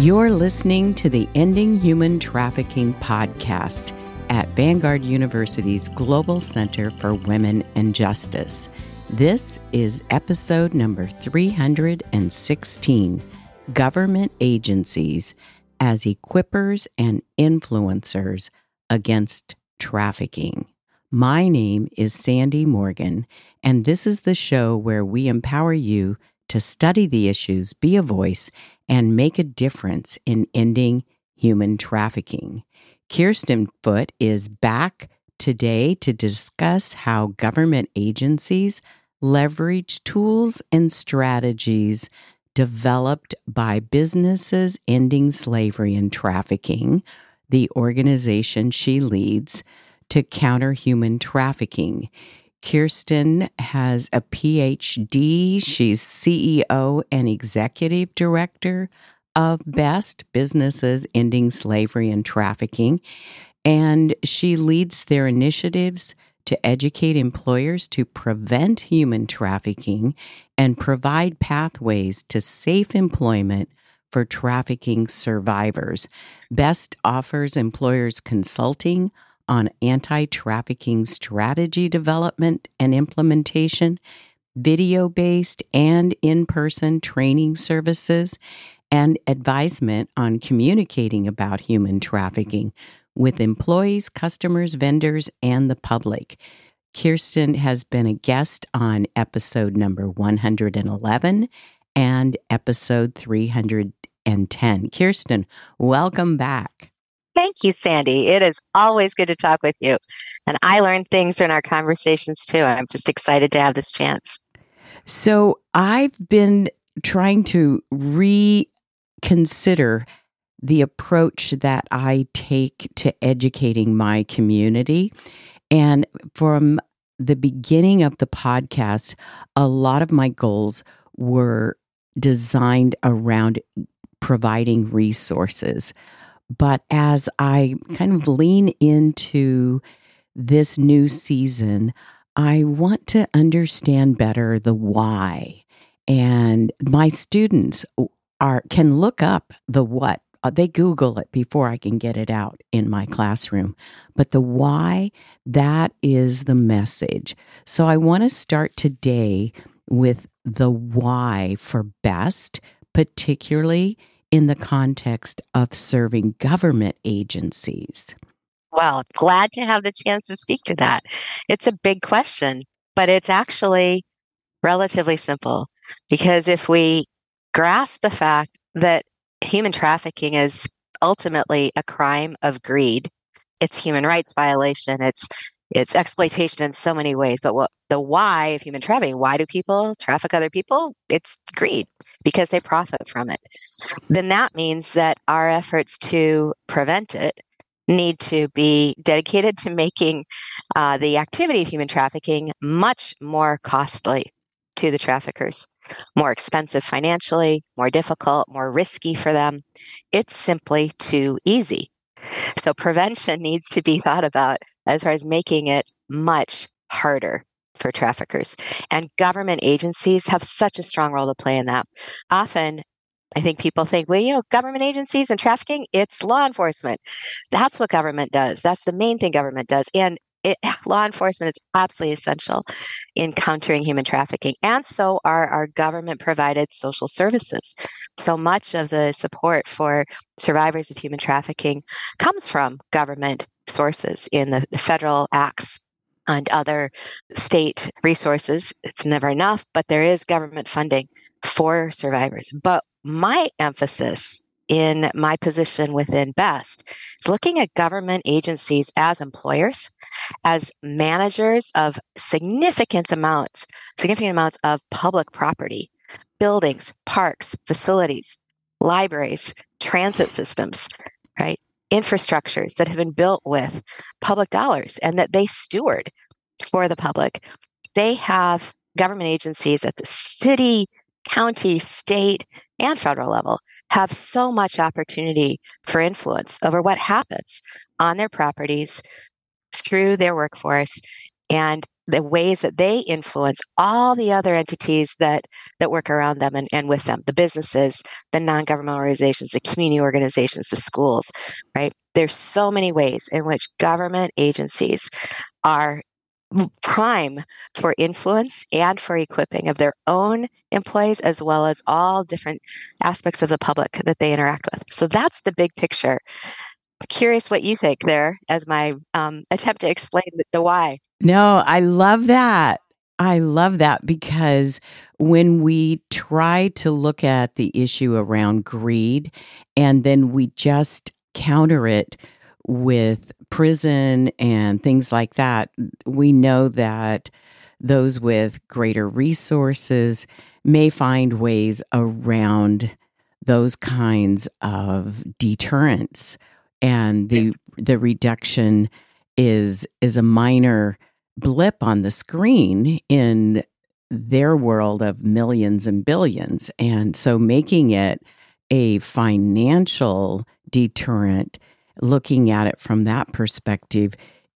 You're listening to the Ending Human Trafficking podcast at Vanguard University's Global Center for Women and Justice. This is episode number 316, Government Agencies as Equippers and Influencers Against Trafficking. My name is Sandy Morgan, and this is the show where we empower you to study the issues, be a voice, and make a difference in ending human trafficking. Kirsten Foote is back today to discuss how government agencies leverage tools and strategies developed by Businesses Ending Slavery and Trafficking, the organization she leads, to counter human trafficking. Kirsten has a PhD. She's CEO and Executive Director of BEST, Businesses Ending Slavery and Trafficking, and she leads their initiatives to educate employers to prevent human trafficking and provide pathways to safe employment for trafficking survivors. BEST offers employers consulting on anti-trafficking strategy development and implementation, video-based and in-person training services, and advisement on communicating about human trafficking with employees, customers, vendors, and the public. Kirsten has been a guest on episode number 111 and episode 310. Kirsten, welcome back. Thank you, Sandy. It is always good to talk with you. And I learned things in our conversations too. I'm just excited to have this chance. So I've been trying to reconsider the approach that I take to educating my community. And from the beginning of the podcast, a lot of my goals were designed around providing resources. But as I kind of lean into this new season, I want to understand better the why. And my students can look up the what. They Google it before I can get it out in my classroom. But the why, that is the message. So I want to start today with the why for BEST, particularly in the context of serving government agencies? Well, glad to have the chance to speak to that. It's a big question, but it's actually relatively simple because if we grasp the fact that human trafficking is ultimately a crime of greed, it's human rights violation, it's exploitation in so many ways. But what the why of human trafficking, why do people traffic other people? It's greed because they profit from it. Then that means that our efforts to prevent it need to be dedicated to making the activity of human trafficking much more costly to the traffickers, more expensive financially, more difficult, more risky for them. It's simply too easy. So prevention needs to be thought about as far as making it much harder for traffickers. And government agencies have such a strong role to play in that. Often, I think people think, well, government agencies and trafficking, it's law enforcement. That's what government does. That's the main thing government does. And law enforcement is absolutely essential in countering human trafficking. And so are our government-provided social services. So much of the support for survivors of human trafficking comes from government sources in the federal acts and other state resources. It's never enough, but there is government funding for survivors. But my emphasis in my position within BEST is looking at government agencies as employers, as managers of significant amounts of public property, buildings, parks, facilities, libraries, transit systems, right? Infrastructures that have been built with public dollars and that they steward for the public. They have government agencies at the city, county, state, and federal level have so much opportunity for influence over what happens on their properties through their workforce. And the ways that they influence all the other entities that work around them and with them, the businesses, the non-governmental organizations, the community organizations, the schools, right? There's so many ways in which government agencies are prime for influence and for equipping of their own employees, as well as all different aspects of the public that they interact with. So that's the big picture. Curious what you think there as my attempt to explain the why. No, I love that. I love that because when we try to look at the issue around greed and then we just counter it with prison and things like that, we know that those with greater resources may find ways around those kinds of deterrence. And the reduction is a minor blip on the screen in their world of millions and billions. And so making it a financial deterrent, looking at it from that perspective,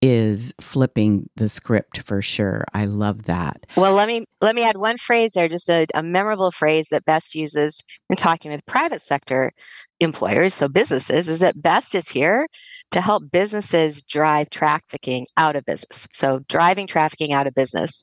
is flipping the script for sure. I love that. Well, let me add one phrase there, just a memorable phrase that Best uses in talking with private sector employers, so businesses, is that Best is here to help businesses drive trafficking out of business. So driving trafficking out of business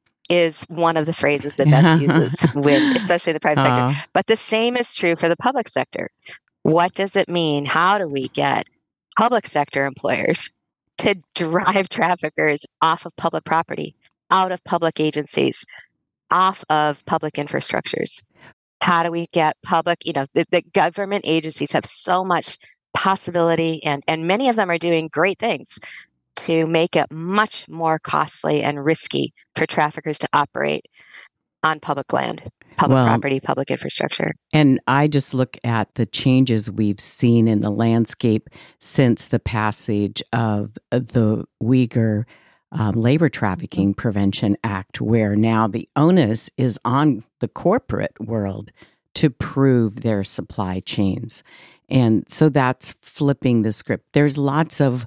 is one of the phrases that Best uses with, especially the private sector. But the same is true for the public sector. What does it mean? How do we get public sector employers to drive traffickers off of public property, out of public agencies, off of public infrastructures? How do we get public, the government agencies have so much possibility and many of them are doing great things to make it much more costly and risky for traffickers to operate on public land, public property, public infrastructure. And I just look at the changes we've seen in the landscape since the passage of the Uyghur Labor Trafficking Prevention Act, where now the onus is on the corporate world to prove their supply chains. And so that's flipping the script. There's lots of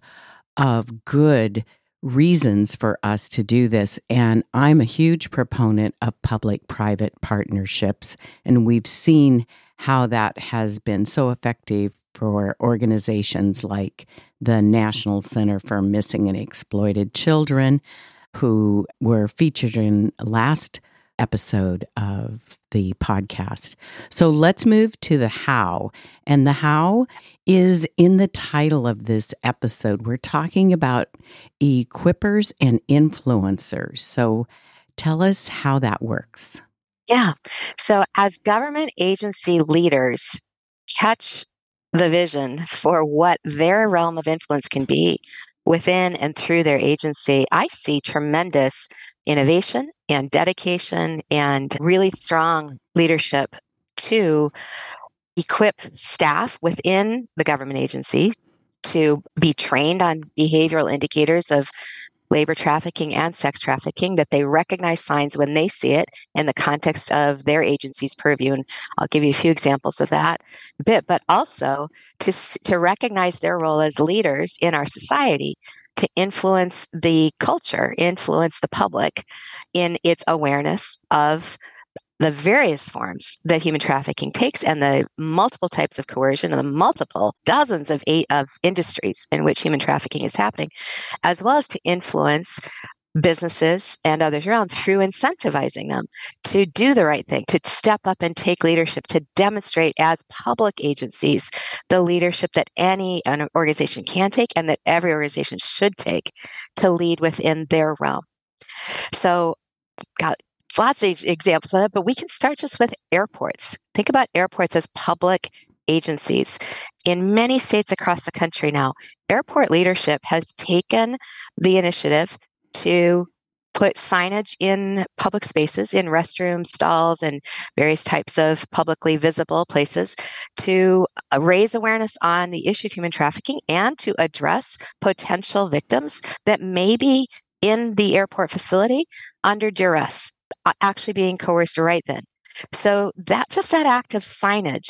good reasons for us to do this. And I'm a huge proponent of public-private partnerships. And we've seen how that has been so effective for organizations like the National Center for Missing and Exploited Children, who were featured in last episode of the podcast. So let's move to the how. And the how is in the title of this episode. We're talking about equippers and influencers. So tell us how that works. Yeah. So as government agency leaders catch the vision for what their realm of influence can be within and through their agency, I see tremendous innovation and dedication and really strong leadership to equip staff within the government agency to be trained on behavioral indicators of labor trafficking and sex trafficking, that they recognize signs when they see it in the context of their agency's purview. And I'll give you a few examples of that a bit, but also to recognize their role as leaders in our society, to influence the culture, influence the public in its awareness of the various forms that human trafficking takes and the multiple types of coercion and the multiple dozens of industries in which human trafficking is happening, as well as to influence businesses and others around through incentivizing them to do the right thing, to step up and take leadership, to demonstrate as public agencies the leadership that an organization can take and that every organization should take to lead within their realm. So, got lots of examples of it, but we can start just with airports. Think about airports as public agencies. In many states across the country now, airport leadership has taken the initiative to put signage in public spaces, in restrooms, stalls, and various types of publicly visible places to raise awareness on the issue of human trafficking and to address potential victims that may be in the airport facility under duress, actually being coerced right then. So that act of signage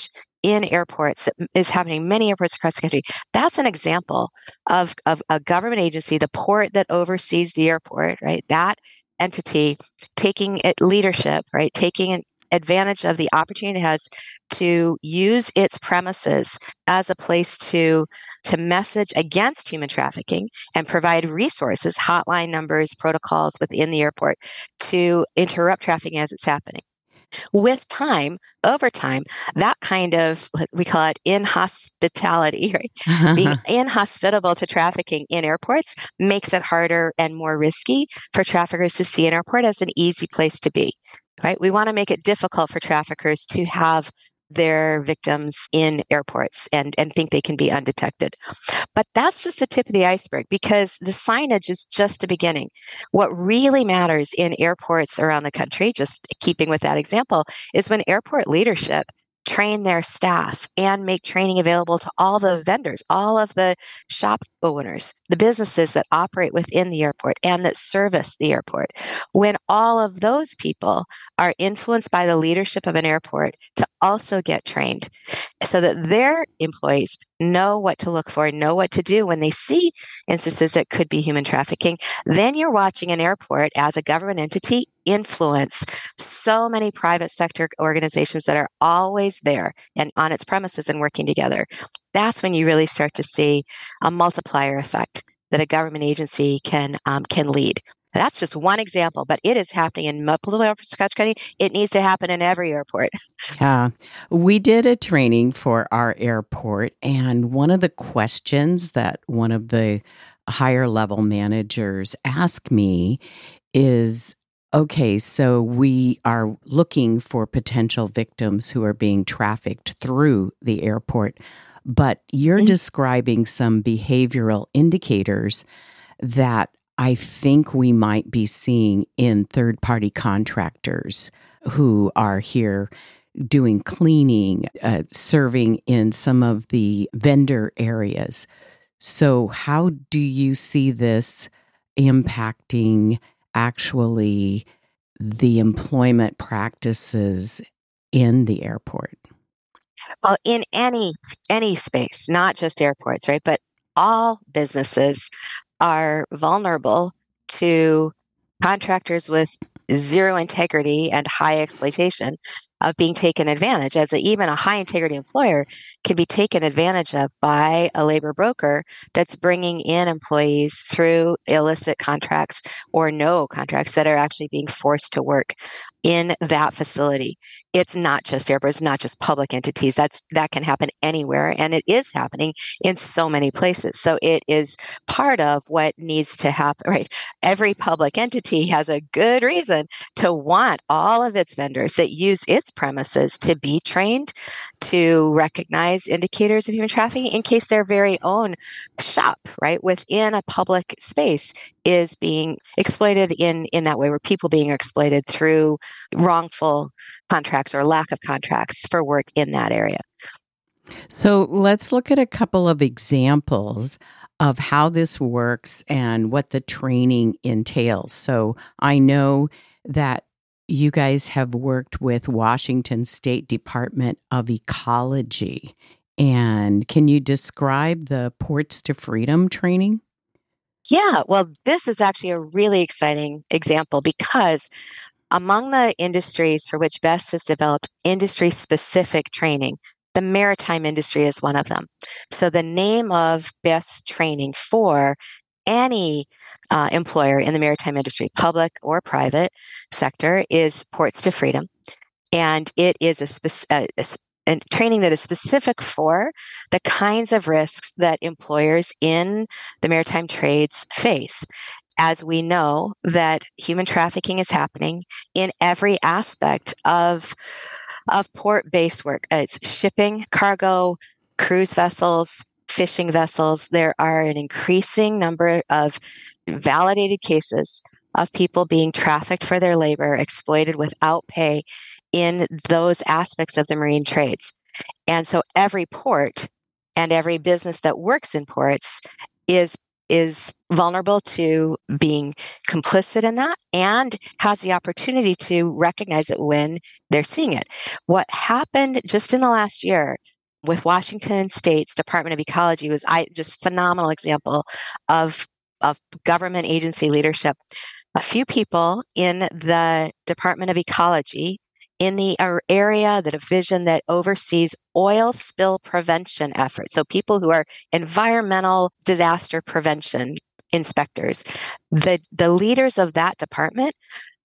in airports that is happening in many airports across the country. That's an example of a government agency, the port that oversees the airport, right? That entity taking leadership, right? Taking advantage of the opportunity it has to use its premises as a place to message against human trafficking and provide resources, hotline numbers, protocols within the airport to interrupt trafficking as it's happening. With time, over time, that kind of, we call it inhospitality, right? Being inhospitable to trafficking in airports makes it harder and more risky for traffickers to see an airport as an easy place to be, right? We want to make it difficult for traffickers to have their victims in airports and think they can be undetected. But that's just the tip of the iceberg because the signage is just the beginning. What really matters in airports around the country, just keeping with that example, is when airport leadership train their staff and make training available to all the vendors, all of the shop owners, the businesses that operate within the airport and that service the airport. When all of those people are influenced by the leadership of an airport to also get trained so that their employees know what to look for, know what to do when they see instances that could be human trafficking, then you're watching an airport as a government entity influence so many private sector organizations that are always there and on its premises and working together. That's when you really start to see a multiplier effect that a government agency can lead. That's just one example, but it is happening in multiple airports across the country. It needs to happen in every airport. Yeah, we did a training for our airport, and one of the questions that one of the higher level managers asked me is, okay, so we are looking for potential victims who are being trafficked through the airport, but you're describing some behavioral indicators that I think we might be seeing in third-party contractors who are here doing cleaning, serving in some of the vendor areas. So how do you see this impacting actually the employment practices in the airport? Well, in any space, not just airports, right? But all businesses are vulnerable to contractors with zero integrity and high exploitation of being taken advantage as even a high integrity employer can be taken advantage of by a labor broker that's bringing in employees through illicit contracts or no contracts that are actually being forced to work in that facility. It's not just airports, not just public entities. That can happen anywhere, and it is happening in so many places. So it is part of what needs to happen, right? Every public entity has a good reason to want all of its vendors that use its premises to be trained to recognize indicators of human trafficking in case their very own shop, right, within a public space is being exploited in that way, where people being exploited through wrongful contracts or lack of contracts for work in that area. So let's look at a couple of examples of how this works and what the training entails. So I know that you guys have worked with Washington State Department of Ecology. And can you describe the Ports to Freedom training? Yeah, well, this is actually a really exciting example because among the industries for which BEST has developed industry-specific training, the maritime industry is one of them. So the name of BEST training for any employer in the maritime industry, public or private sector, is Ports to Freedom. And it is a training that is specific for the kinds of risks that employers in the maritime trades face. As we know that human trafficking is happening in every aspect of port-based work. It's shipping, cargo, cruise vessels, fishing vessels. There are an increasing number of validated cases of people being trafficked for their labor, exploited without pay in those aspects of the marine trades. And so every port and every business that works in ports is vulnerable to being complicit in that and has the opportunity to recognize it when they're seeing it. What happened just in the last year with Washington State's Department of Ecology was just phenomenal example of government agency leadership. A few people in the Department of Ecology in the area, the division that oversees oil spill prevention efforts. So people who are environmental disaster prevention inspectors. The leaders of that department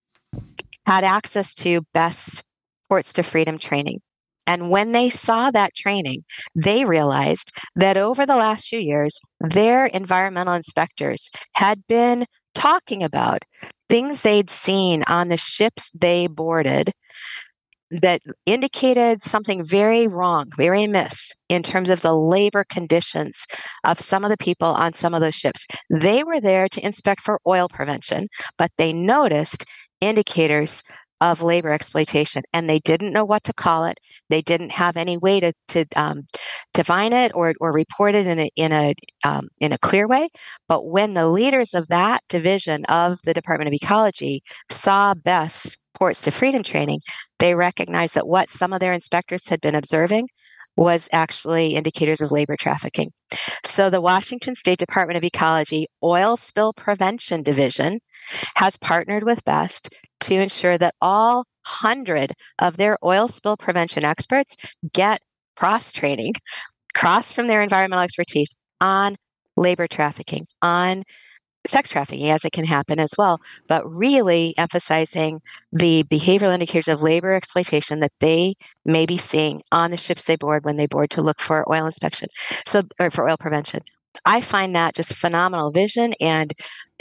had access to BEST Ports to Freedom training. And when they saw that training, they realized that over the last few years, their environmental inspectors had been talking about things they'd seen on the ships they boarded that indicated something very wrong, very amiss in terms of the labor conditions of some of the people on some of those ships. They were there to inspect for oil prevention, but they noticed indicators of labor exploitation, and they didn't know what to call it. They didn't have any way to define it or report it in a clear way. But when the leaders of that division of the Department of Ecology saw BEST Ports to Freedom training, they recognized that what some of their inspectors had been observing was actually indicators of labor trafficking. So the Washington State Department of Ecology Oil Spill Prevention Division has partnered with BEST to ensure that all 100 of their oil spill prevention experts get cross-training, cross from their environmental expertise on labor trafficking, on sex trafficking, as it can happen as well, but really emphasizing the behavioral indicators of labor exploitation that they may be seeing on the ships they board when they board to look for oil inspection, or for oil prevention. I find that just phenomenal vision and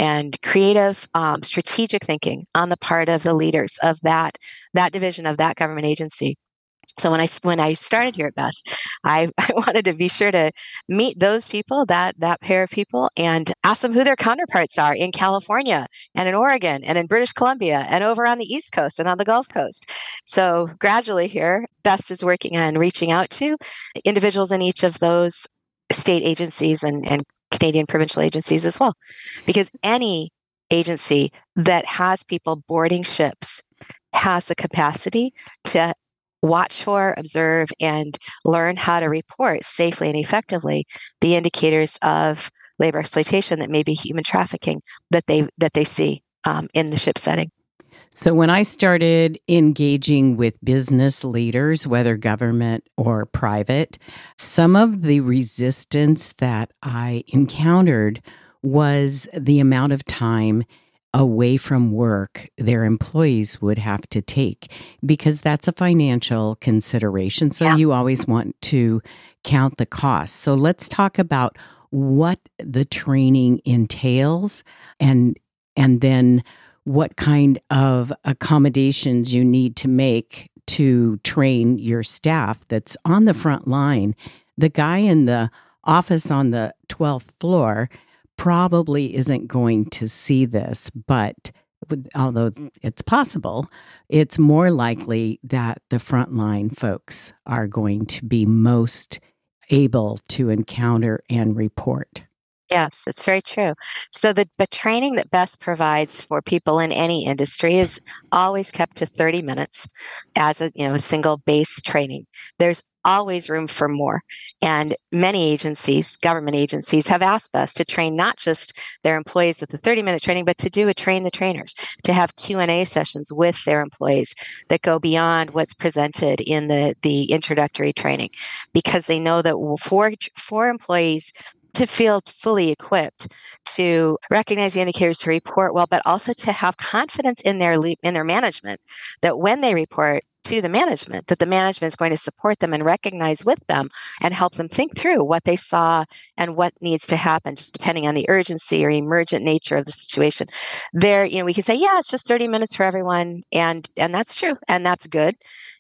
creative, strategic thinking on the part of the leaders of that division of that government agency. So when I started here at BEST, I wanted to be sure to meet those people, that pair of people, and ask them who their counterparts are in California and in Oregon and in British Columbia and over on the East Coast and on the Gulf Coast. So gradually here, BEST is working on reaching out to individuals in each of those state agencies and Canadian provincial agencies as well, because any agency that has people boarding ships has the capacity to watch for, observe, and learn how to report safely and effectively the indicators of labor exploitation that may be human trafficking that they see in the ship setting. So when I started engaging with business leaders, whether government or private, some of the resistance that I encountered was the amount of time away from work their employees would have to take, because that's a financial consideration. So you always want to count the costs. So let's talk about what the training entails and then what kind of accommodations you need to make to train your staff that's on the front line. The guy in the office on the 12th floor probably isn't going to see this, but although it's possible, it's more likely that the frontline folks are going to be most able to encounter and report. Yes, it's very true. So the training that BEST provides for people in any industry is always kept to 30 minutes as a single base training. There's always room for more. And many agencies, government agencies, have asked us to train not just their employees with the 30-minute training, but to do a train the trainers, to have Q&A sessions with their employees that go beyond what's presented in the introductory training, because they know that for employees to feel fully equipped to recognize the indicators, to report well, but also to have confidence in their management, that when they report to the management, that the management is going to support them and recognize with them and help them think through what they saw and what needs to happen, just depending on the urgency or emergent nature of the situation. There, we can say, yeah, it's just 30 minutes for everyone, and that's true, and that's good.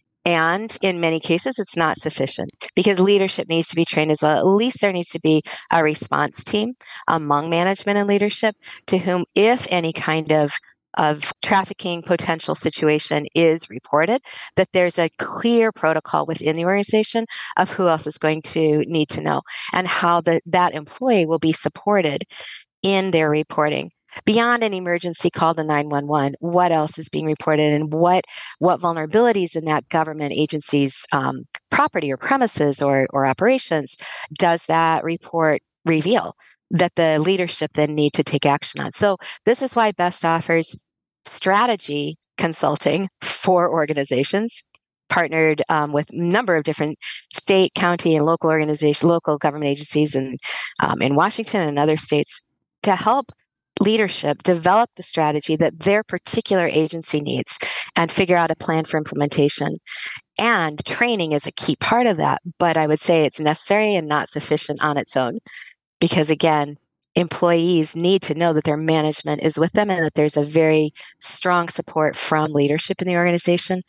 And in many cases, it's not sufficient, because leadership needs to be trained as well. At least there needs to be a response team among management and leadership to whom, if any kind of trafficking potential situation is reported, that there's a clear protocol within the organization of who else is going to need to know and how that employee will be supported in their reporting beyond an emergency call to 911, what else is being reported, and what vulnerabilities in that government agency's property or premises or operations does that report reveal that the leadership then need to take action on. So this is why BEST offers strategy consulting for organizations, partnered with a number of different state, county, and local organizations, local government agencies in Washington and other states, to help leadership develop the strategy that their particular agency needs and figure out a plan for implementation. And training is a key part of that, but I would say it's necessary and not sufficient on its own. Because again, employees need to know that their management is with them and that there's a very strong support from leadership in the organization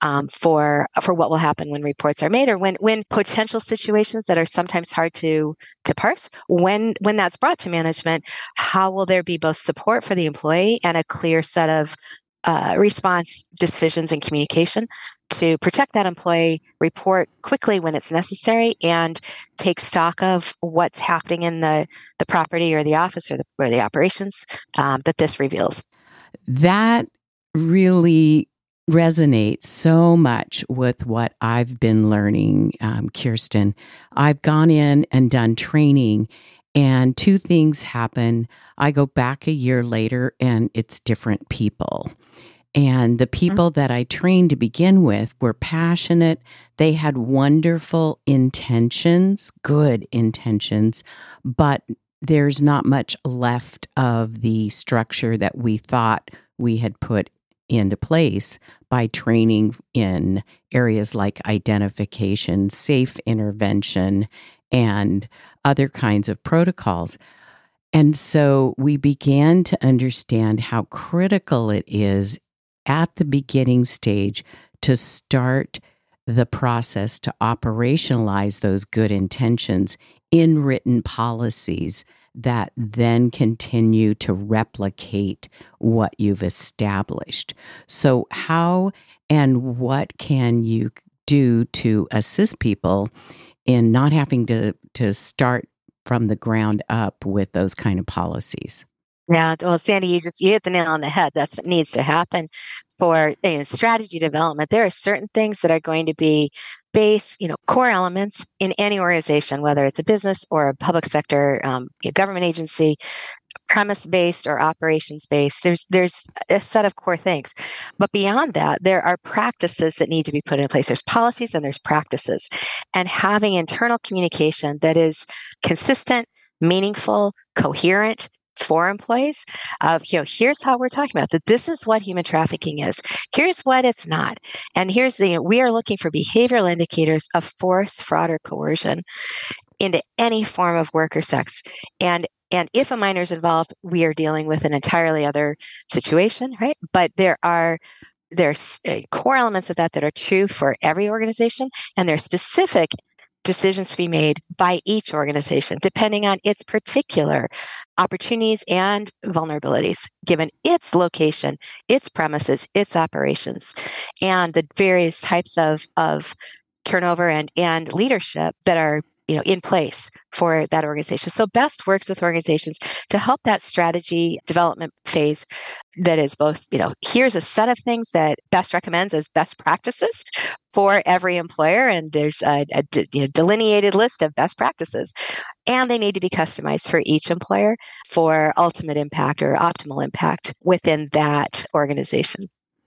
for what will happen when reports are made, or when potential situations that are sometimes hard to parse, when that's brought to management, how will there be both support for the employee and a clear set of response decisions and communication to protect that employee, report quickly when it's necessary, and take stock of what's happening in the property or the office or the operations that this reveals. That really resonates so much with what I've been learning, Kirsten. I've gone in and done training, and two things happen. I go back a year later, and it's different people. And the people that I trained to begin with were passionate. They had wonderful intentions, good intentions, but there's not much left of the structure that we thought we had put into place by training in areas like identification, safe intervention, and other kinds of protocols. And so we began to understand how critical it is at the beginning stage to start the process to operationalize those good intentions in written policies that then continue to replicate what you've established. So how and what can you do to assist people in not having to start from the ground up with those kind of policies? Yeah, well, Sandy, you hit the nail on the head. That's what needs to happen for strategy development. There are certain things that are going to be core elements in any organization, whether it's a business or a public sector, government agency, premise-based or operations-based. There's a set of core things. But beyond that, there are practices that need to be put in place. There's policies and there's practices. And having internal communication that is consistent, meaningful, coherent for employees of, here's how we're talking about that. This is what human trafficking is. Here's what it's not. And here's we are looking for behavioral indicators of force, fraud, or coercion into any form of work or sex. And if a minor is involved, we are dealing with an entirely other situation, right? But there's core elements of that are true for every organization, and there are specific decisions to be made by each organization, depending on its particular opportunities and vulnerabilities, given its location, its premises, its operations, and the various types of turnover and leadership that are in place for that organization. So BEST works with organizations to help that strategy development phase that is both, here's a set of things that BEST recommends as best practices for every employer, and there's a delineated list of best practices, and they need to be customized for each employer for ultimate impact or optimal impact within that organization.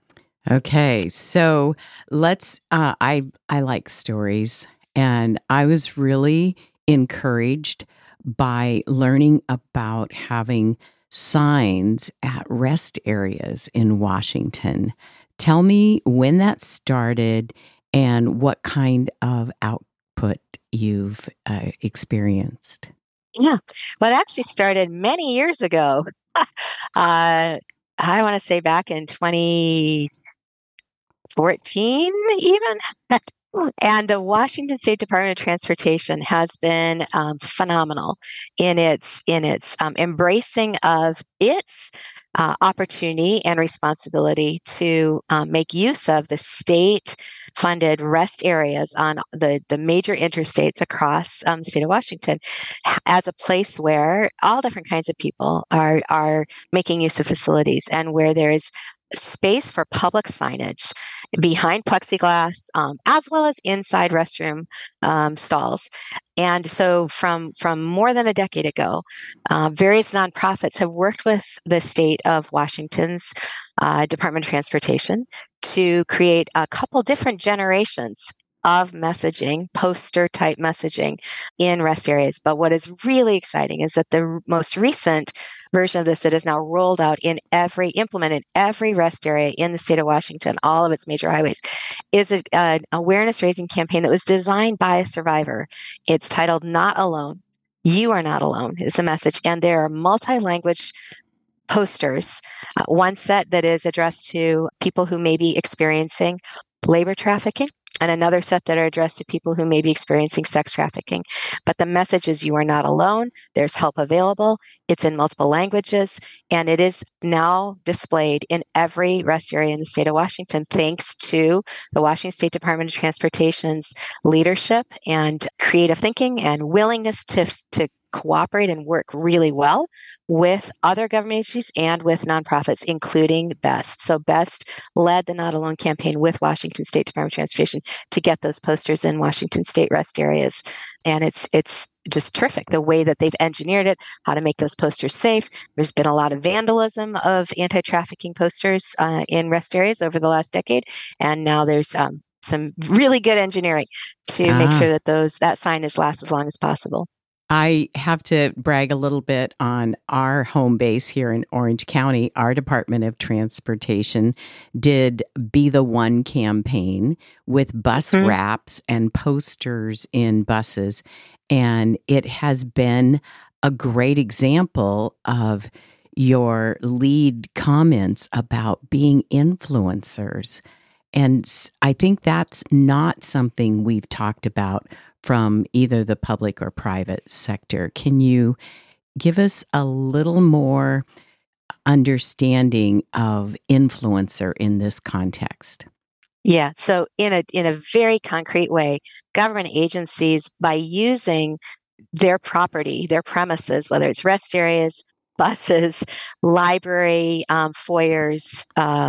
Okay, so let's, I like stories. And I was really encouraged by learning about having signs at rest areas in Washington. Tell me when that started and what kind of output you've experienced. Yeah, well, it actually started many years ago. I want to say back in 2014, even. And the Washington State Department of Transportation has been phenomenal in its embracing of its opportunity and responsibility to make use of the state-funded rest areas on the major interstates across the state of Washington as a place where all different kinds of people are making use of facilities, and where there is space for public signage behind plexiglass, as well as inside restroom stalls. And so from more than a decade ago, various nonprofits have worked with the state of Washington's Department of Transportation to create a couple different generations of messaging, poster type messaging in rest areas. But what is really exciting is that the most recent version of this that is now rolled out implemented every rest area in the state of Washington, all of its major highways, is an awareness raising campaign that was designed by a survivor. It's titled Not Alone. You are not alone is the message. And there are multi-language posters, one set that is addressed to people who may be experiencing labor trafficking, and another set that are addressed to people who may be experiencing sex trafficking. But the message is you are not alone. There's help available. It's in multiple languages, and it is now displayed in every rest area in the state of Washington, thanks to the Washington State Department of Transportation's leadership and creative thinking and willingness to cooperate and work really well with other government agencies and with nonprofits, including BEST. So BEST led the Not Alone campaign with Washington State Department of Transportation to get those posters in Washington State rest areas. And it's just terrific, the way that they've engineered it, how to make those posters safe. There's been a lot of vandalism of anti-trafficking posters in rest areas over the last decade. And now there's some really good engineering to make sure that that signage lasts as long as possible. I have to brag a little bit on our home base here in Orange County. Our Department of Transportation did Be the One campaign with bus wraps and posters in buses. And it has been a great example of your lead comments about being influencers. And I think that's not something we've talked about from either the public or private sector. Can you give us a little more understanding of influencer in this context? Yeah. So in a very concrete way, government agencies, by using their property, their premises, whether it's rest areas, buses, library, foyers,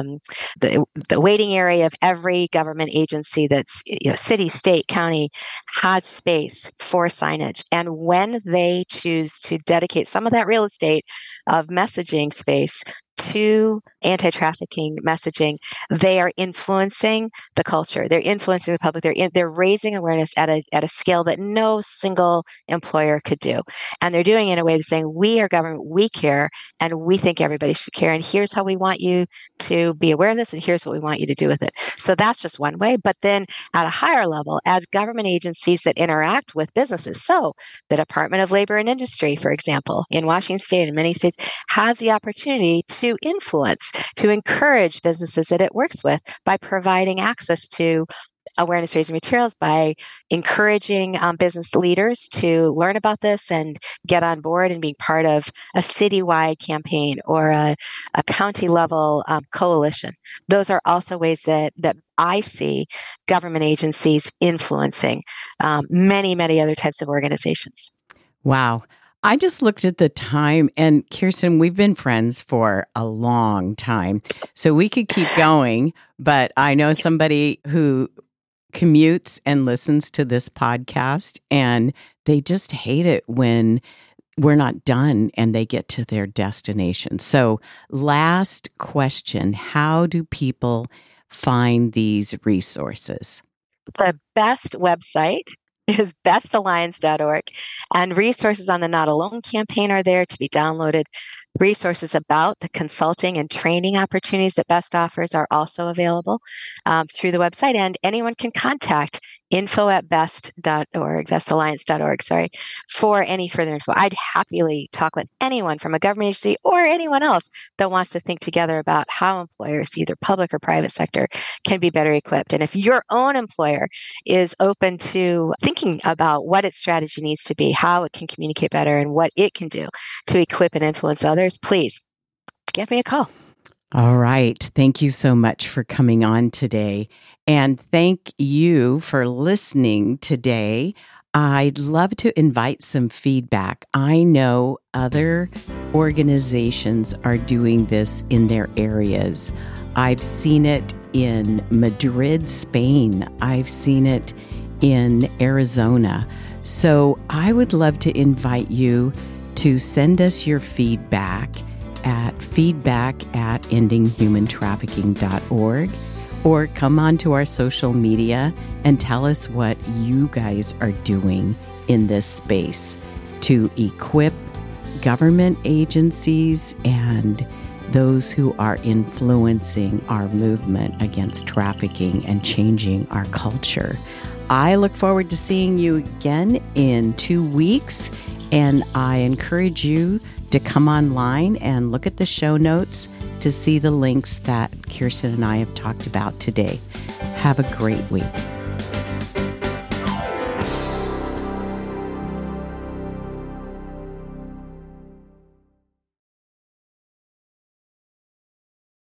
the waiting area of every government agency that's city, state, county has space for signage. And when they choose to dedicate some of that real estate of messaging space to anti-trafficking messaging, they are influencing the culture. They're influencing the public. They're raising awareness at a scale that no single employer could do. And they're doing it in a way that's saying, we are government, we care, and we think everybody should care. And here's how we want you to be aware of this, and here's what we want you to do with it. So that's just one way. But then at a higher level, as government agencies that interact with businesses, so the Department of Labor and Industry, for example, in Washington State and many states, has the opportunity to influence, to encourage businesses that it works with by providing access to awareness raising materials, by encouraging business leaders to learn about this and get on board and being part of a citywide campaign or a county level coalition. Those are also ways that I see government agencies influencing many, many other types of organizations. Wow. I just looked at the time, and Kirsten, we've been friends for a long time, so we could keep going, but I know somebody who commutes and listens to this podcast, and they just hate it when we're not done and they get to their destination. So last question, how do people find these resources? The best website is bestalliance.org, and resources on the Not Alone campaign are there to be downloaded. Resources about the consulting and training opportunities that BEST offers are also available through the website, and anyone can contact info@best.org, bestalliance.org, for any further info. I'd happily talk with anyone from a government agency or anyone else that wants to think together about how employers, either public or private sector, can be better equipped. And if your own employer is open to thinking about what its strategy needs to be, how it can communicate better, and what it can do to equip and influence others, please give me a call. All right. Thank you so much for coming on today. And thank you for listening today. I'd love to invite some feedback. I know other organizations are doing this in their areas. I've seen it in Madrid, Spain. I've seen it in Arizona. So I would love to invite you to send us your feedback at feedback@endinghumantrafficking.org, or come on to our social media and tell us what you guys are doing in this space to equip government agencies and those who are influencing our movement against trafficking and changing our culture. I look forward to seeing you again in 2 weeks, and I encourage you to come online and look at the show notes to see the links that Kirsten and I have talked about today. Have a great week.